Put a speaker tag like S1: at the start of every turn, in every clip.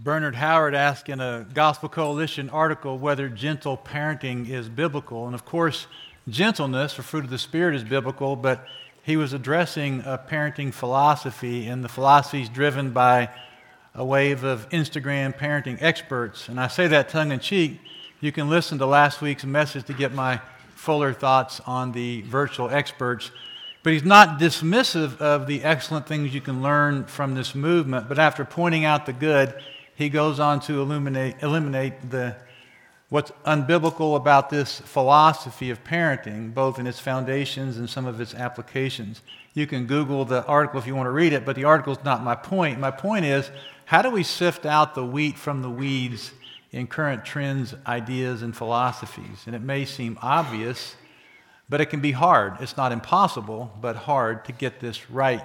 S1: Bernard Howard asked in a Gospel Coalition article whether gentle parenting is biblical. And of course, gentleness, or fruit of the Spirit, is biblical, but he was addressing a parenting philosophy, and the philosophy is driven by a wave of Instagram parenting experts. And I say that tongue-in-cheek. You can listen to last week's message to get my fuller thoughts on the virtual experts. But he's not dismissive of the excellent things you can learn from this movement, but after pointing out the good, he goes on to eliminate what's unbiblical about this philosophy of parenting, both in its foundations and some of its applications. You can Google the article if you want to read it, but the article's not my point. My point is, how do we sift out the wheat from the weeds in current trends, ideas, and philosophies? And it may seem obvious, but it can be hard. It's not impossible, but hard to get this right.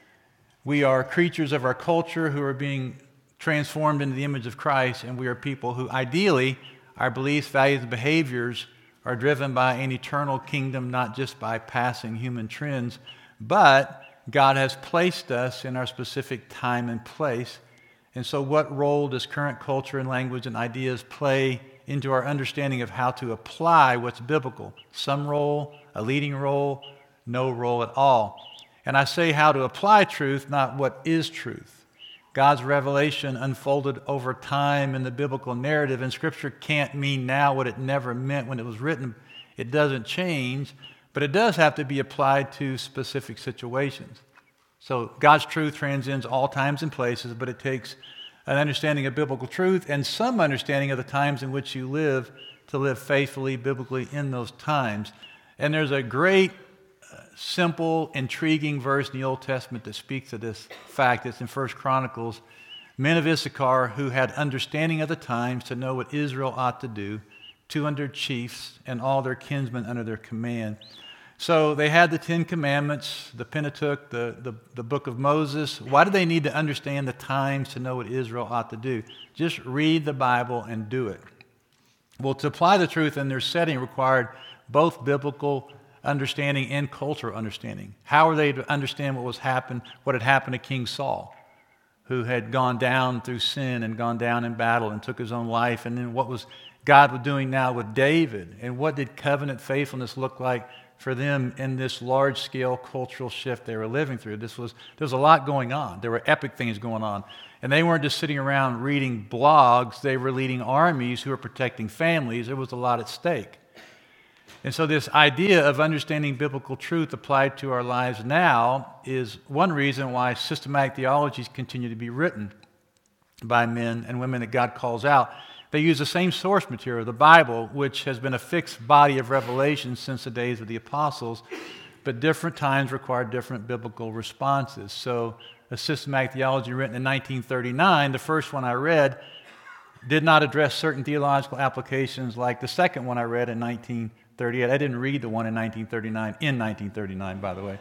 S1: We are creatures of our culture who are being transformed into the image of Christ, and we are people who ideally, our beliefs, values, and behaviors are driven by an eternal kingdom, not just by passing human trends, but God has placed us in our specific time and place. And so what role does current culture and language and ideas play into our understanding of how to apply what's biblical? Some role, a leading role, no role at all. And I say how to apply truth, not what is truth. God's revelation unfolded over time in the biblical narrative, and Scripture can't mean now what it never meant when it was written. It doesn't change, but it does have to be applied to specific situations. So God's truth transcends all times and places, but it takes an understanding of biblical truth and some understanding of the times in which you live to live faithfully, biblically in those times. And there's a great simple, intriguing verse in the Old Testament that speaks to this fact. It's in 1 Chronicles. Men of Issachar who had understanding of the times to know what Israel ought to do, 200 chiefs and all their kinsmen under their command. So they had the Ten Commandments, the Pentateuch, the book of Moses. Why do they need to understand the times to know what Israel ought to do? Just read the Bible and do it. Well, to apply the truth in their setting required both biblical understanding and cultural understanding. How were they to understand what had happened to King Saul, who had gone down through sin and gone down in battle and took his own life? And then what was God doing now with David? And what did covenant faithfulness look like for them in this large-scale cultural shift they were living through? There was a lot going on. There were epic things going on. And they weren't just sitting around reading blogs. They were leading armies who were protecting families. There was a lot at stake. And so this idea of understanding biblical truth applied to our lives now is one reason why systematic theologies continue to be written by men and women that God calls out. They use the same source material, the Bible, which has been a fixed body of revelation since the days of the apostles, but different times require different biblical responses. So a systematic theology written in 1939, the first one I read, did not address certain theological applications like the second one I read in 1938. I didn't read the one in 1939, by the way.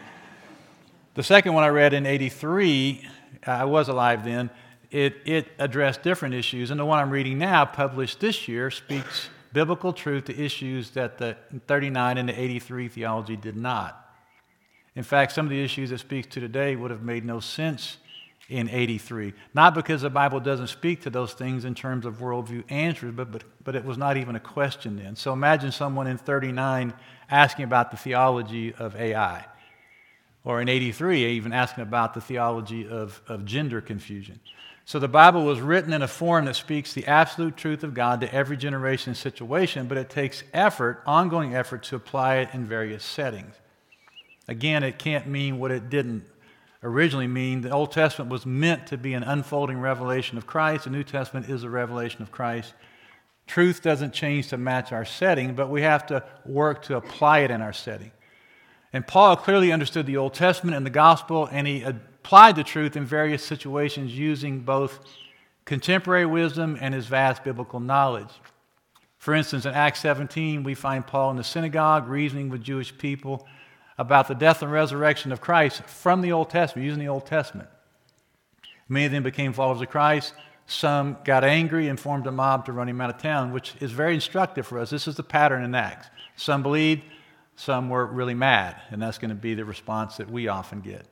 S1: The second one I read in 83, I was alive then, it addressed different issues. And the one I'm reading now, published this year, speaks biblical truth to issues that the 39 and the 83 theology did not. In fact, some of the issues it speaks to today would have made no sense in 83. Not because the Bible doesn't speak to those things in terms of worldview answers, but it was not even a question then. So imagine someone in 39 asking about the theology of AI, or in 83 even asking about the theology of gender confusion. So the Bible was written in a form that speaks the absolute truth of God to every generation and situation, but it takes effort, ongoing effort, to apply it in various settings. Again, it can't mean what it didn't originally mean. The Old Testament was meant to be an unfolding revelation of Christ. The New Testament is a revelation of Christ. Truth doesn't change to match our setting, but we have to work to apply it in our setting. And Paul clearly understood the Old Testament and the gospel, and he applied the truth in various situations using both contemporary wisdom and his vast biblical knowledge. For instance, in Acts 17, we find Paul in the synagogue reasoning with Jewish people about the death and resurrection of Christ from the Old Testament, using the Old Testament. Many of them became followers of Christ. Some got angry and formed a mob to run him out of town, which is very instructive for us. This is the pattern in Acts. Some believed, some were really mad, and that's going to be the response that we often get.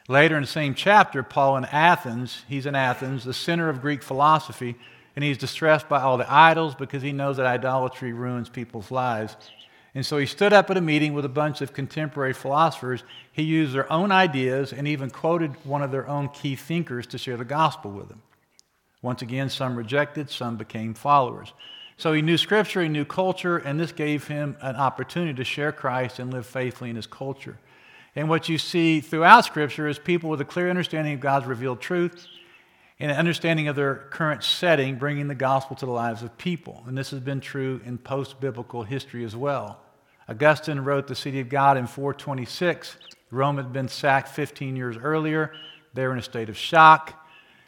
S1: Later in the same chapter, Paul in Athens, he's in Athens, the center of Greek philosophy, and he's distressed by all the idols because he knows that idolatry ruins people's lives. And so he stood up at a meeting with a bunch of contemporary philosophers. He used their own ideas and even quoted one of their own key thinkers to share the gospel with them. Once again, some rejected, some became followers. So he knew Scripture, he knew culture, and this gave him an opportunity to share Christ and live faithfully in his culture. And what you see throughout Scripture is people with a clear understanding of God's revealed truth and an understanding of their current setting, bringing the gospel to the lives of people. And this has been true in post-biblical history as well. Augustine wrote The City of God in 426. Rome had been sacked 15 years earlier. They were in a state of shock.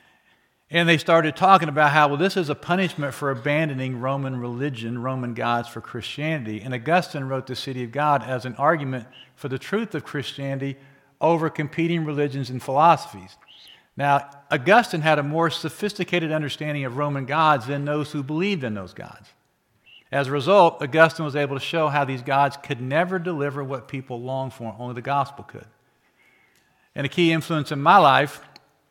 S1: And they started talking about how, well, this is a punishment for abandoning Roman religion, Roman gods for Christianity. And Augustine wrote The City of God as an argument for the truth of Christianity over competing religions and philosophies. Now, Augustine had a more sophisticated understanding of Roman gods than those who believed in those gods. As a result, Augustine was able to show how these gods could never deliver what people longed for, only the gospel could. And a key influence in my life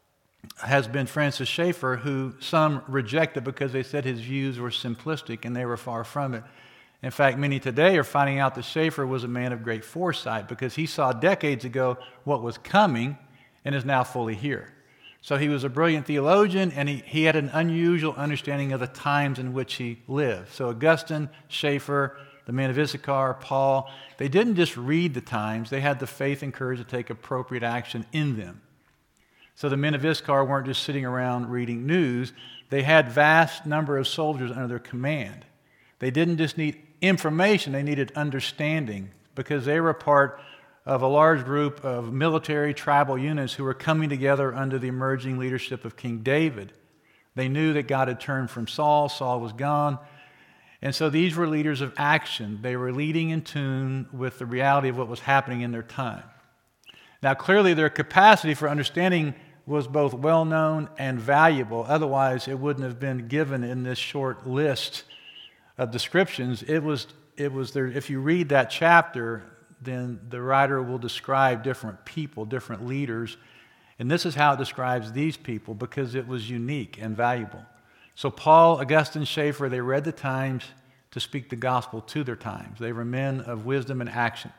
S1: has been Francis Schaeffer, who some rejected because they said his views were simplistic and they were far from it. In fact, many today are finding out that Schaeffer was a man of great foresight because he saw decades ago what was coming and is now fully here. So he was a brilliant theologian, and he had an unusual understanding of the times in which he lived. So Augustine, Schaeffer, the men of Issachar, Paul, they didn't just read the times, they had the faith and courage to take appropriate action in them. So the men of Issachar weren't just sitting around reading news. They had vast number of soldiers under their command. They didn't just need information, they needed understanding because they were a part of a large group of military tribal units who were coming together under the emerging leadership of King David. They knew that God had turned from Saul. Saul was gone. And so these were leaders of action. They were leading in tune with the reality of what was happening in their time. Now, clearly, their capacity for understanding was both well-known and valuable. Otherwise, it wouldn't have been given in this short list of descriptions. It was there. If you read that chapter, then the writer will describe different people, different leaders. And this is how it describes these people because it was unique and valuable. So Paul, Augustine, Schaeffer, they read the times to speak the gospel to their times. They were men of wisdom and action.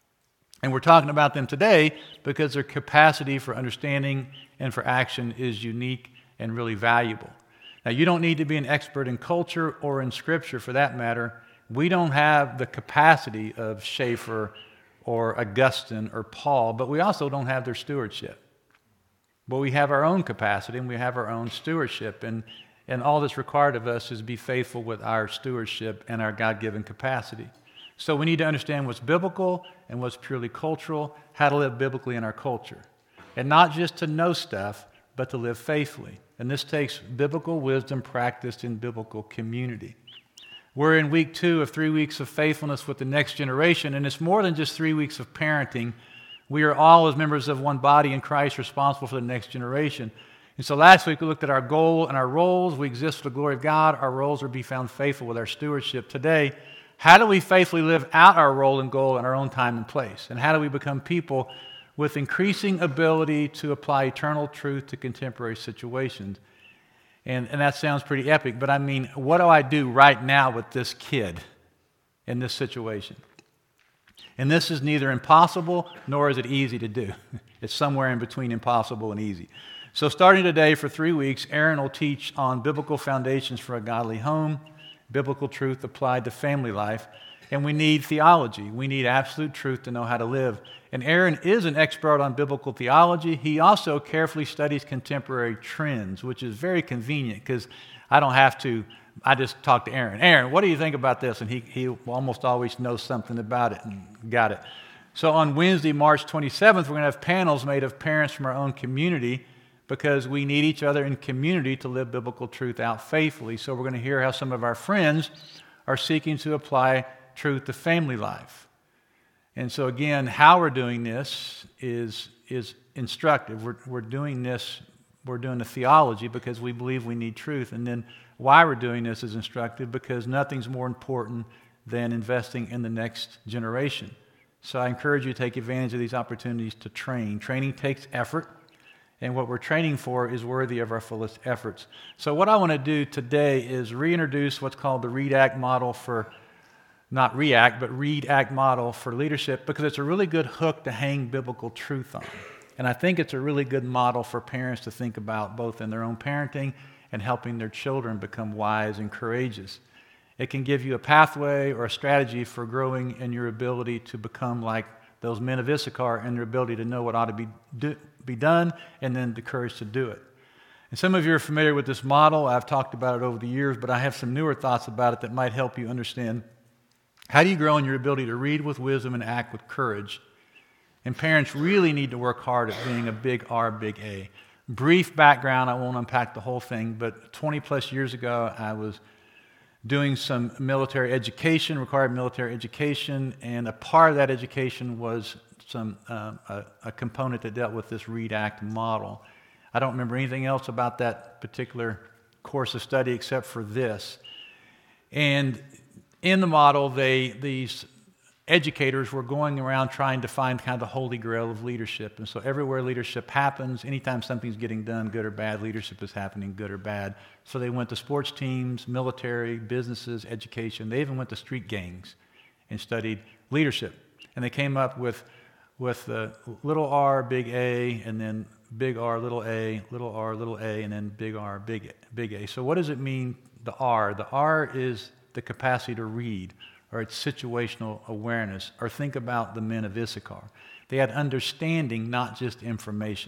S1: And we're talking about them today because their capacity for understanding and for action is unique and really valuable. Now, you don't need to be an expert in culture or in Scripture for that matter. We don't have the capacity of Schaeffer or Augustine or Paul, but we also don't have their stewardship. But we have our own capacity and we have our own stewardship. And all that's required of us is be faithful with our stewardship and our God-given capacity. So we need to understand what's biblical and what's purely cultural, how to live biblically in our culture. And not just to know stuff, but to live faithfully. And this takes biblical wisdom practiced in biblical community. We're in week 2 of 3 weeks of faithfulness with the next generation, and it's more than just 3 weeks of parenting. We are all, as members of one body in Christ, responsible for the next generation. And so last week we looked at our goal and our roles. We exist for the glory of God. Our roles are to be found faithful with our stewardship. Today, how do we faithfully live out our role and goal in our own time and place? And how do we become people with increasing ability to apply eternal truth to contemporary situations? And that sounds pretty epic, but I mean, what do I do right now with this kid in this situation? And this is neither impossible nor is it easy to do. It's somewhere in between impossible and easy. So starting today for 3 weeks, Aaron will teach on biblical foundations for a godly home, biblical truth applied to family life, and we need theology. We need absolute truth to know how to live. And Aaron is an expert on biblical theology. He also carefully studies contemporary trends, which is very convenient because I don't have to, I just talk to Aaron. Aaron, what do you think about this? And he almost always knows something about it and got it. So on Wednesday, March 27th, we're going to have panels made of parents from our own community because we need each other in community to live biblical truth out faithfully. So we're going to hear how some of our friends are seeking to apply truth to family life. And so again, how we're doing this is instructive. We're doing this, we're doing the theology because we believe we need truth. And then why we're doing this is instructive because nothing's more important than investing in the next generation. So I encourage you to take advantage of these opportunities to train. Training takes effort, and what we're training for is worthy of our fullest efforts. So what I want to do today is reintroduce what's called the READ-ACT model for, not react, but READ-ACT model for leadership, because it's a really good hook to hang biblical truth on. And I think it's a really good model for parents to think about, both in their own parenting and helping their children become wise and courageous. It can give you a pathway or a strategy for growing in your ability to become like those men of Issachar and their ability to know what ought to be done, and then the courage to do it. And some of you are familiar with this model. I've talked about it over the years, but I have some newer thoughts about it that might help you understand how do you grow in your ability to read with wisdom and act with courage. And parents really need to work hard at being a big R, big A. Brief background, I won't unpack the whole thing, but 20 plus years ago, I was doing some military education, required military education, and a part of that education was a component that dealt with this READ-ACT model. I don't remember anything else about that particular course of study except for this. And in the model, these educators were going around trying to find kind of the holy grail of leadership. And so everywhere leadership happens, anytime something's getting done, good or bad, leadership is happening, good or bad. So they went to sports teams, military, businesses, education. They even went to street gangs and studied leadership. And they came up with the little r, big A, and then big R, little A, and then big R, big A. So what does it mean, the R? The R is the capacity to read, or it's situational awareness, or think about the men of Issachar. They had understanding, not just information.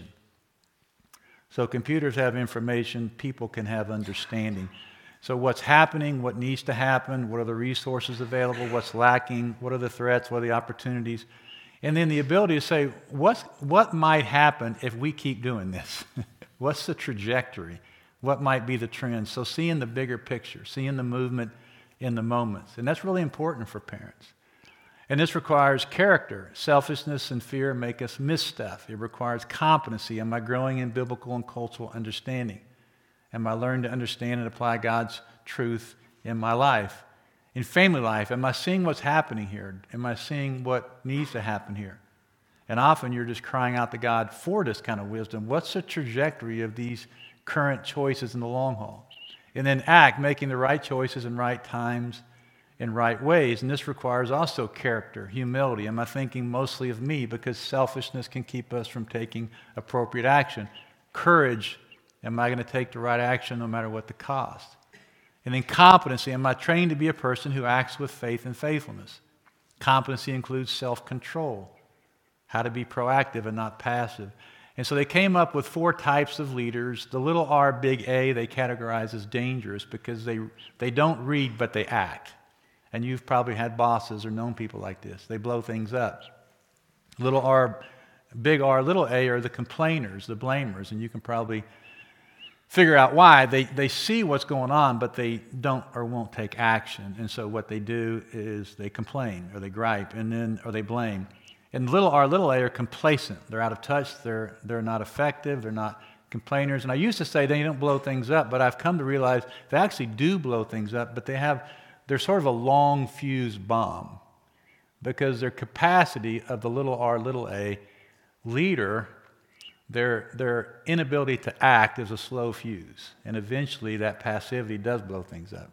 S1: So computers have information, people can have understanding. So what's happening, what needs to happen, what are the resources available, what's lacking, what are the threats, what are the opportunities, and then the ability to say, what might happen if we keep doing this? What's the trajectory? What might be the trend? So seeing the bigger picture, seeing the movement in the moments. And that's really important for parents. And this requires character. Selfishness and fear make us miss stuff. It requires competency. Am I growing in biblical and cultural understanding? Am I learning to understand and apply God's truth in my life? In family life, am I seeing what's happening here? Am I seeing what needs to happen here? And often you're just crying out to God for this kind of wisdom. What's the trajectory of these current choices in the long haul? And then act, making the right choices in right times, in right ways. And this requires also character, humility. Am I thinking mostly of me? Because selfishness can keep us from taking appropriate action. Courage, am I going to take the right action no matter what the cost? And then competency, am I trained to be a person who acts with faith and faithfulness? Competency includes self-control, how to be proactive and not passive. And so they came up with 4 types of leaders. The little r, big A, they categorize as dangerous because they don't read, but they act. And you've probably had bosses or known people like this. They blow things up. Little r, big R, little a are the complainers, the blamers, and you can probably figure out why. They see what's going on, but they don't or won't take action. And so what they do is they complain or they gripe or they blame. And little r, little a are complacent. They're out of touch. They're not effective. They're not complainers. And I used to say they don't blow things up, but I've come to realize they actually do blow things up, but they're sort of a long fuse bomb because their capacity of the little r, little a leader, their inability to act is a slow fuse. And eventually that passivity does blow things up.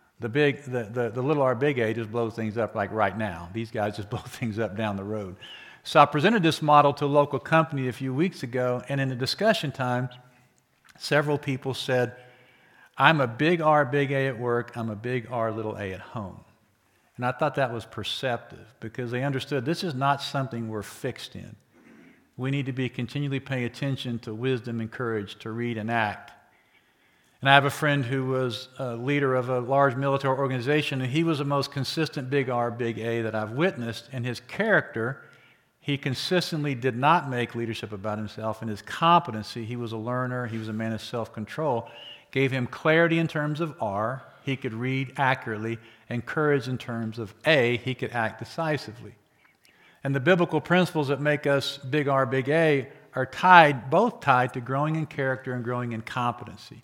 S1: The little r, big A just blows things up like right now. These guys just blow things up down the road. So I presented this model to a local company a few weeks ago, and in a discussion time, several people said, I'm a big R, big A at work, I'm a big R, little a at home. And I thought that was perceptive because they understood this is not something we're fixed in. We need to be continually paying attention to wisdom and courage to read and act. And I have a friend who was a leader of a large military organization, and he was the most consistent big R, big A that I've witnessed. In his character, he consistently did not make leadership about himself. In his competency, he was a learner, he was a man of self-control, gave him clarity in terms of R, he could read accurately, and courage in terms of A, he could act decisively. And the biblical principles that make us big R, big A are both tied to growing in character and growing in competency.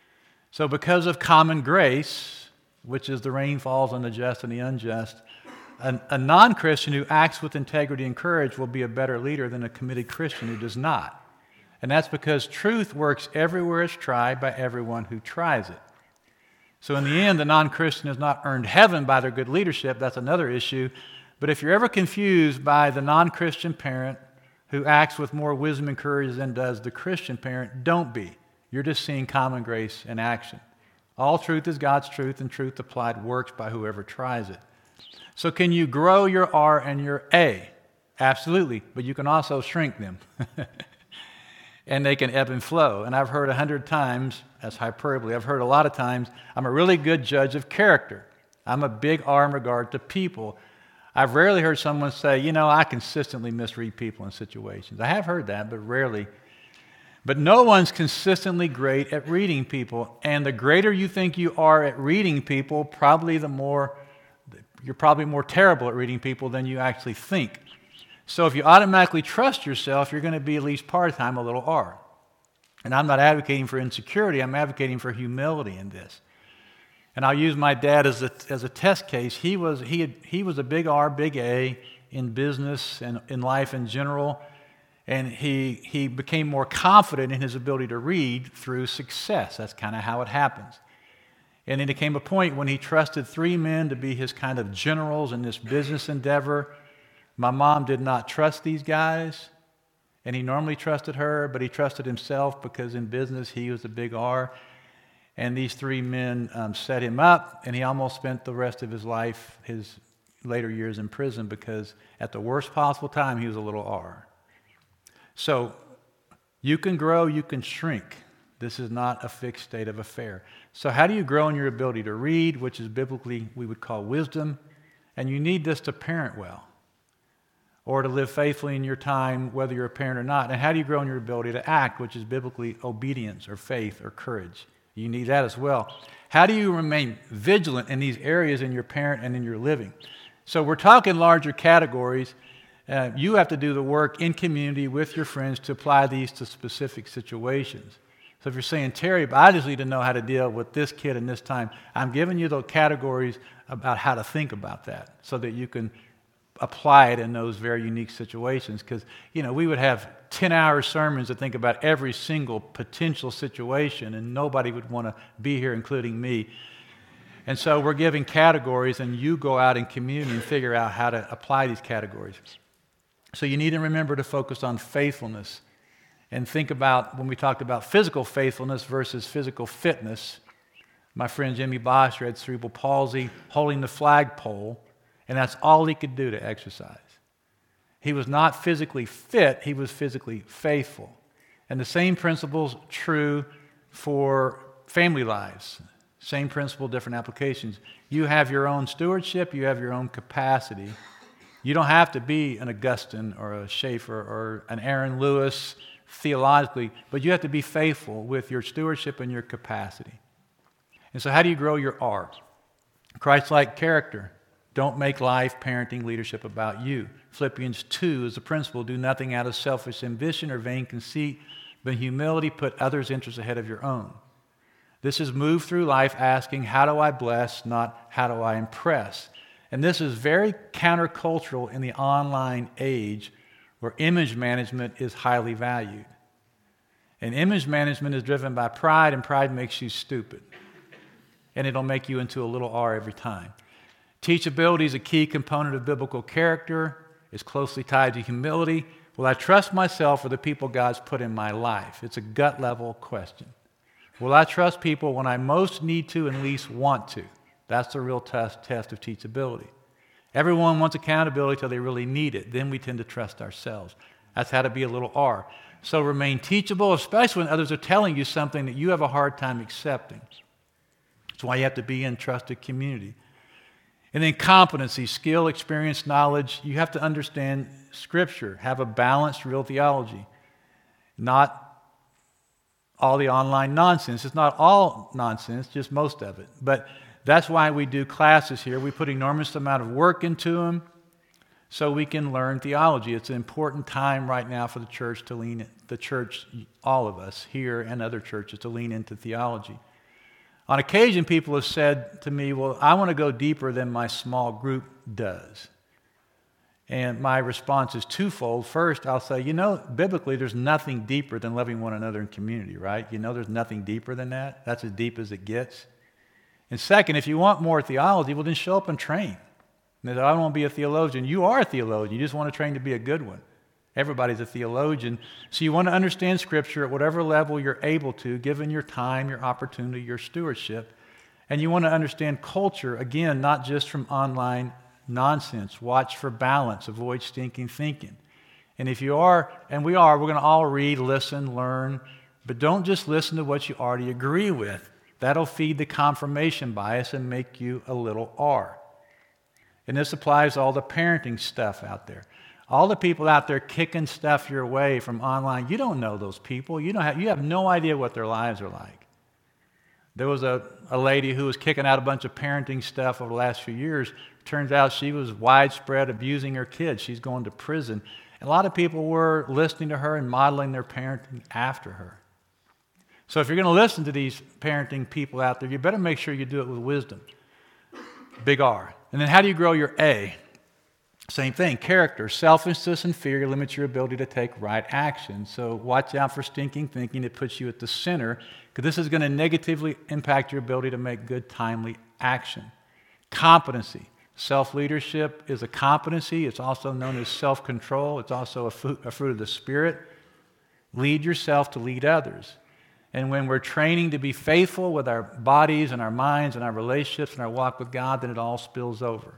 S1: So because of common grace, which is the rain falls on the just and the unjust, A non-Christian who acts with integrity and courage will be a better leader than a committed Christian who does not. And that's because truth works everywhere it's tried by everyone who tries it. So in the end, the non-Christian has not earned heaven by their good leadership. That's another issue. But if you're ever confused by the non-Christian parent who acts with more wisdom and courage than does the Christian parent, don't be. You're just seeing common grace in action. All truth is God's truth, and truth applied works by whoever tries it. So can you grow your R and your A? Absolutely, but you can also shrink them. And they can ebb and flow. And I've heard 100 times, that's hyperbole, I've heard a lot of times, I'm a really good judge of character. I'm a big R in regard to people. I've rarely heard someone say, I consistently misread people in situations. I have heard that, but rarely. But no one's consistently great at reading people. And the greater you think you are at reading people, you're probably more terrible at reading people than you actually think. So if you automatically trust yourself, you're going to be at least part-time a little R. And I'm not advocating for insecurity. I'm advocating for humility in this. And I'll use my dad as a test case. He was a big R, big A in business and in life in general. And he became more confident in his ability to read through success. That's kind of how it happens. And then it came a point when he trusted 3 men to be his kind of generals in this business endeavor. My mom did not trust these guys, and he normally trusted her, but he trusted himself because in business he was a big R. And these 3 men set him up, and he almost spent the rest of his life, his later years in prison, because at the worst possible time he was a little R. So you can grow, you can shrink. This is not a fixed state of affair. So how do you grow in your ability to read, which is biblically we would call wisdom? And you need this to parent well or to live faithfully in your time, whether you're a parent or not. And how do you grow in your ability to act, which is biblically obedience or faith or courage? You need that as well. How do you remain vigilant in these areas in your parent and in your living? So we're talking larger categories. You have to do the work in community with your friends to apply these to specific situations. So if you're saying, Terry, but I just need to know how to deal with this kid in this time, I'm giving you the categories about how to think about that so that you can apply it in those very unique situations. Because, we would have 10-hour sermons to think about every single potential situation, and nobody would want to be here, including me. And so we're giving categories, and you go out in community and figure out how to apply these categories. So you need to remember to focus on faithfulness. And think about when we talked about physical faithfulness versus physical fitness. My friend Jimmy Bosch had cerebral palsy, holding the flagpole, and that's all he could do to exercise. He was not physically fit, he was physically faithful. And the same principle's true for family lives. Same principle, different applications. You have your own stewardship, you have your own capacity. You don't have to be an Augustine or a Schaeffer or an Aaron Lewis theologically, but you have to be faithful with your stewardship and your capacity. And so how do you grow your R? Christ-like character. Don't make life, parenting, leadership about you. Philippians 2 is the principle. Do nothing out of selfish ambition or vain conceit, but in humility put others' interests ahead of your own. This is move through life asking, how do I bless, not how do I impress? And this is very countercultural in the online age where image management is highly valued. And image management is driven by pride, and pride makes you stupid. And it'll make you into a little R every time. Teachability is a key component of biblical character. It's closely tied to humility. Will I trust myself or the people God's put in my life? It's a gut level question. Will I trust people when I most need to and least want to? That's the real test of teachability. Everyone wants accountability till they really need it. Then we tend to trust ourselves. That's how to be a little R. So remain teachable, especially when others are telling you something that you have a hard time accepting. That's why you have to be in trusted community. And then competency, skill, experience, knowledge. You have to understand Scripture, have a balanced, real theology. Not all the online nonsense. It's not all nonsense, just most of it. But that's why we do classes here. We put enormous amount of work into them so we can learn theology. It's an important time right now for the church to lean in, all of us here and other churches, to lean into theology. On occasion, people have said to me, well, I want to go deeper than my small group does. And my response is twofold. First, I'll say, biblically, there's nothing deeper than loving one another in community, right? There's nothing deeper than that. That's as deep as it gets. And second, if you want more theology, well, then show up and train. And I don't want to be a theologian. You are a theologian. You just want to train to be a good one. Everybody's a theologian. So you want to understand Scripture at whatever level you're able to, given your time, your opportunity, your stewardship. And you want to understand culture, again, not just from online nonsense. Watch for balance. Avoid stinking thinking. And if you are, and we're going to all read, listen, learn, but don't just listen to what you already agree with. That'll feed the confirmation bias and make you a little R. And this applies to all the parenting stuff out there. All the people out there kicking stuff your way from online, you don't know those people. You have no idea what their lives are like. There was a lady who was kicking out a bunch of parenting stuff over the last few years. Turns out she was widespread abusing her kids. She's going to prison. And a lot of people were listening to her and modeling their parenting after her. So if you're going to listen to these parenting people out there, you better make sure you do it with wisdom. Big R. And then how do you grow your A? Same thing, character. Selfishness and fear limit your ability to take right action. So watch out for stinking thinking. It puts you at the center, because this is going to negatively impact your ability to make good, timely action. Competency. Self-leadership is a competency. It's also known as self-control. It's also a fruit of the Spirit. Lead yourself to lead others. And when we're training to be faithful with our bodies and our minds and our relationships and our walk with God, then it all spills over.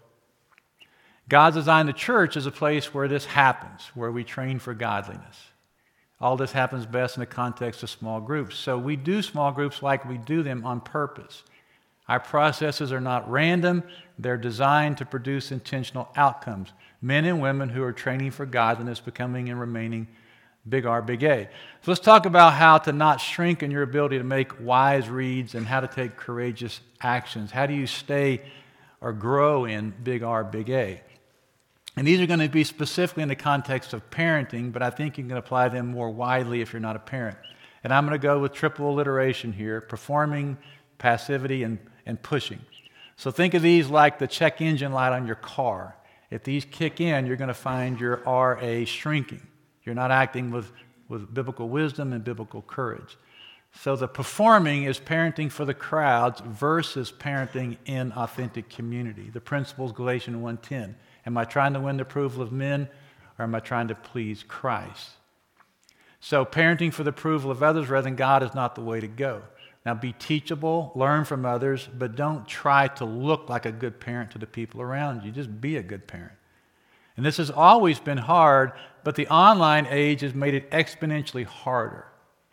S1: God designed the church as a place where this happens, where we train for godliness. All this happens best in the context of small groups. So we do small groups like we do them on purpose. Our processes are not random. They're designed to produce intentional outcomes. Men and women who are training for godliness, becoming and remaining big R, big A. So let's talk about how to not shrink in your ability to make wise reads and how to take courageous actions. How do you stay or grow in big R, big A? And these are going to be specifically in the context of parenting, but I think you can apply them more widely if you're not a parent. And I'm going to go with triple alliteration here: performing, passivity, and pushing. So think of these like the check engine light on your car. If these kick in, you're going to find your RA shrinking. You're not acting with biblical wisdom and biblical courage. So the performing is parenting for the crowds versus parenting in authentic community. The principle is Galatians 1:10. Am I trying to win the approval of men, or am I trying to please Christ? So parenting for the approval of others rather than God is not the way to go. Now be teachable, learn from others, but don't try to look like a good parent to the people around you. Just be a good parent. And this has always been hard, but the online age has made it exponentially harder.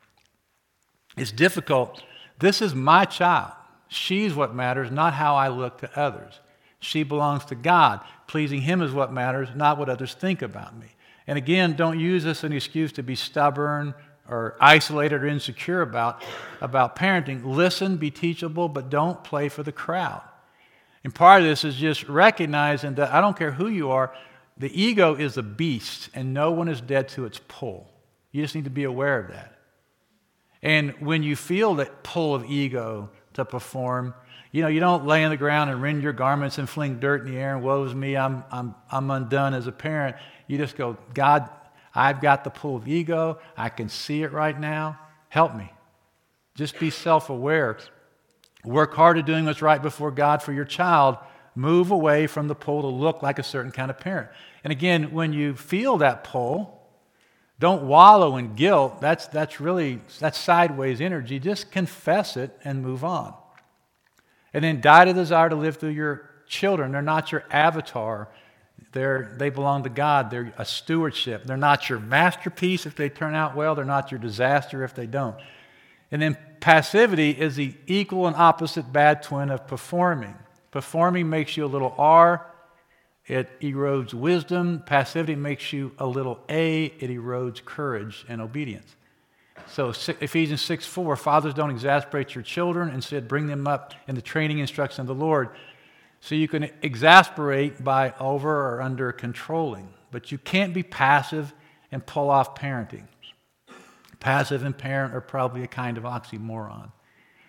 S1: It's difficult. This is my child. She's what matters, not how I look to others. She belongs to God. Pleasing Him is what matters, not what others think about me. And again, don't use this as an excuse to be stubborn or isolated or insecure about parenting. Listen, be teachable, but don't play for the crowd. And part of this is just recognizing that I don't care who you are, the ego is a beast, and no one is dead to its pull. You just need to be aware of that. And when you feel that pull of ego to perform, you don't lay on the ground and rend your garments and fling dirt in the air and woe is me, I'm undone as a parent. You just go, God, I've got the pull of ego. I can see it right now. Help me. Just be self-aware. Work hard at doing what's right before God for your child. Move away from the pull to look like a certain kind of parent. And again, when you feel that pull, don't wallow in guilt. That's sideways energy. Just confess it and move on. And then die to the desire to live through your children. They're not your avatar. They belong to God. They're a stewardship. They're not your masterpiece if they turn out well. They're not your disaster if they don't. And then passivity is the equal and opposite bad twin of performing. Performing makes you a little R. It erodes wisdom. Passivity makes you a little A. It erodes courage and obedience. So Ephesians 6:4, fathers, don't exasperate your children. Instead, bring them up in the training instruction of the Lord. So you can exasperate by over or under controlling. But you can't be passive and pull off parenting. Passive and parent are probably a kind of oxymoron.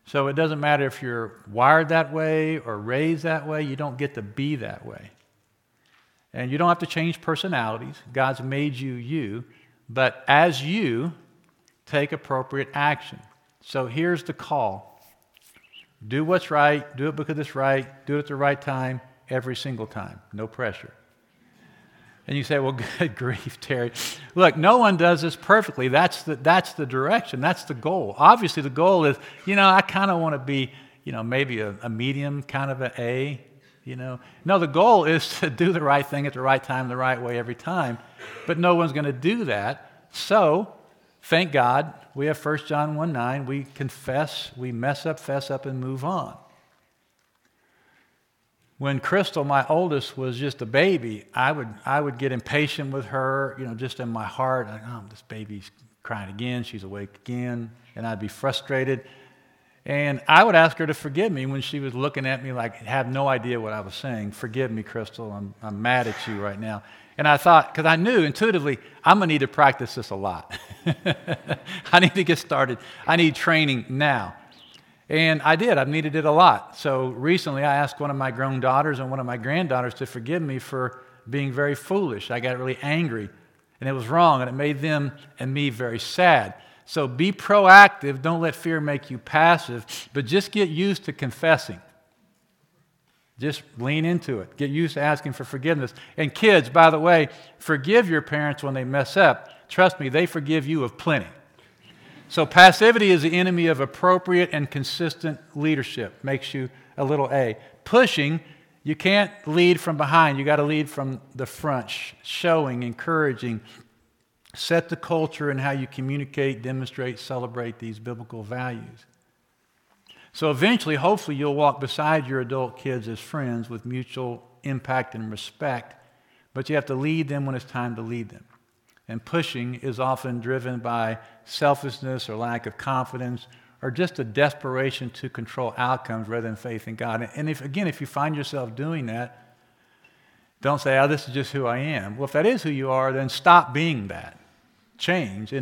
S1: So it doesn't matter if you're wired that way or raised that way, you don't get to be that way. And you don't have to change personalities. God's made you you, but as you, take appropriate action. So here's the call. Do what's right, do it because it's right, do it at the right time, every single time. No pressure. And you say, well, good grief, Terry. Look, no one does this perfectly. That's the direction. That's the goal. Obviously, the goal is, I kind of want to be, maybe a medium kind of an A, No, the goal is to do the right thing at the right time, the right way every time. But no one's going to do that. So, thank God, we have 1 John 1:9. We confess, we mess up, fess up, and move on. When Crystal, my oldest, was just a baby, I would get impatient with her, just in my heart. This baby's crying again, she's awake again, and I'd be frustrated. And I would ask her to forgive me when she was looking at me like, have no idea what I was saying. Forgive me, Crystal, I'm mad at you right now. And I thought, because I knew intuitively, I'm going to need to practice this a lot. I need to get started. I need training now. And I did. I've needed it a lot. So recently I asked one of my grown daughters and one of my granddaughters to forgive me for being very foolish. I got really angry, and it was wrong, and it made them and me very sad. So be proactive. Don't let fear make you passive, but just get used to confessing. Just lean into it. Get used to asking for forgiveness. And kids, by the way, forgive your parents when they mess up. Trust me, they forgive you of plenty. So passivity is the enemy of appropriate and consistent leadership. Makes you a little A. Pushing, you can't lead from behind. You got to lead from the front. Showing, encouraging. Set the culture in how you communicate, demonstrate, celebrate these biblical values. So eventually, hopefully, you'll walk beside your adult kids as friends with mutual impact and respect, but you have to lead them when it's time to lead them. And pushing is often driven by selfishness or lack of confidence or just a desperation to control outcomes rather than faith in God. And if you find yourself doing that, don't say, this is just who I am. Well, if that is who you are, then stop being that. Change.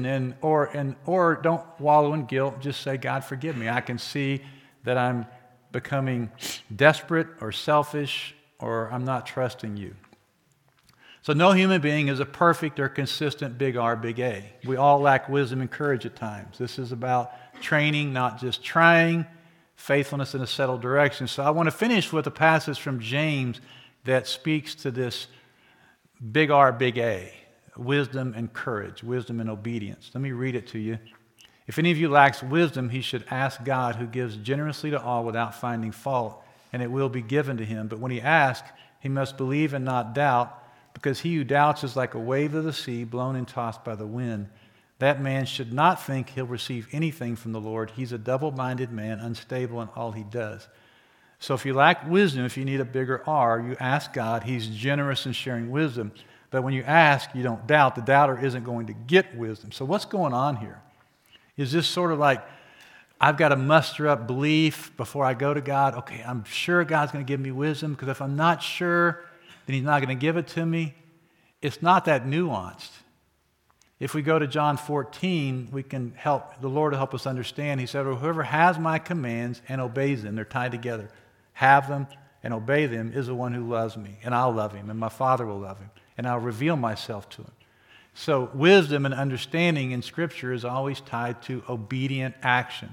S1: Or don't wallow in guilt. Just say, God, forgive me. I can see that I'm becoming desperate or selfish or I'm not trusting you. So no human being is a perfect or consistent big R, big A. We all lack wisdom and courage at times. This is about training, not just trying, faithfulness in a settled direction. So I want to finish with a passage from James that speaks to this big R, big A, wisdom and courage, wisdom and obedience. Let me read it to you. If any of you lacks wisdom, he should ask God, who gives generously to all without finding fault, and it will be given to him. But when he asks, he must believe and not doubt, because he who doubts is like a wave of the sea, blown and tossed by the wind. That man should not think he'll receive anything from the Lord. He's a double-minded man, unstable in all he does. So if you lack wisdom, if you need a bigger R, you ask God. He's generous in sharing wisdom. But when you ask, you don't doubt. The doubter isn't going to get wisdom. So what's going on here? Is this sort of like, I've got to muster up belief before I go to God? Okay, I'm sure God's going to give me wisdom, because if I'm not sure, then he's not going to give it to me. It's not that nuanced. If we go to John 14, the Lord will help us understand. He said, whoever has my commands and obeys them, they're tied together. Have them and obey them is the one who loves me, and I'll love him, and my Father will love him, and I'll reveal myself to him. So wisdom and understanding in Scripture is always tied to obedient action.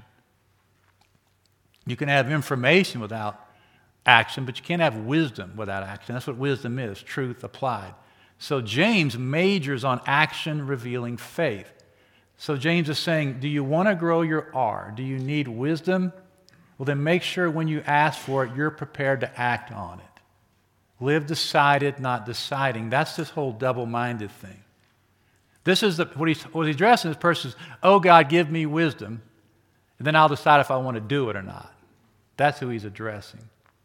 S1: You can have information without action, but you can't have wisdom without action. That's what wisdom is, truth applied. So James majors on action-revealing faith. So James is saying, do you want to grow your R? Do you need wisdom? Well, then make sure when you ask for it, you're prepared to act on it. Live decided, not deciding. That's this whole double-minded thing. This is what he's addressing. This person says, oh, God, give me wisdom, and then I'll decide if I want to do it or not. That's who he's addressing.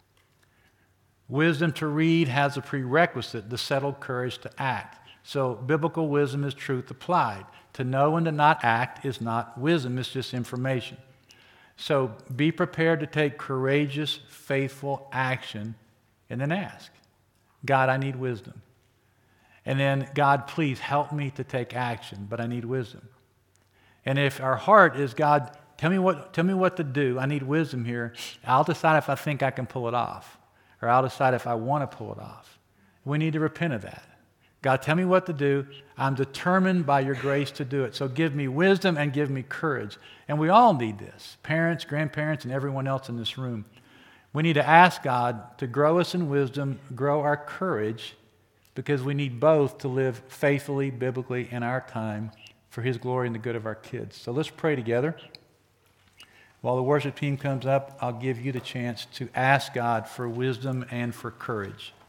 S1: Wisdom to read has a prerequisite, the settled courage to act. So biblical wisdom is truth applied. To know and to not act is not wisdom, it's just information. So be prepared to take courageous, faithful action, and then ask, God, I need wisdom. And then, God, please help me to take action, but I need wisdom. And if our heart is, God, Tell me what to do. I need wisdom here. I'll decide if I think I can pull it off, or I'll decide if I want to pull it off. We need to repent of that. God, tell me what to do. I'm determined by your grace to do it. So give me wisdom and give me courage. And we all need this, parents, grandparents, and everyone else in this room. We need to ask God to grow us in wisdom, grow our courage, because we need both to live faithfully, biblically in our time for his glory and the good of our kids. So let's pray together. While the worship team comes up, I'll give you the chance to ask God for wisdom and for courage.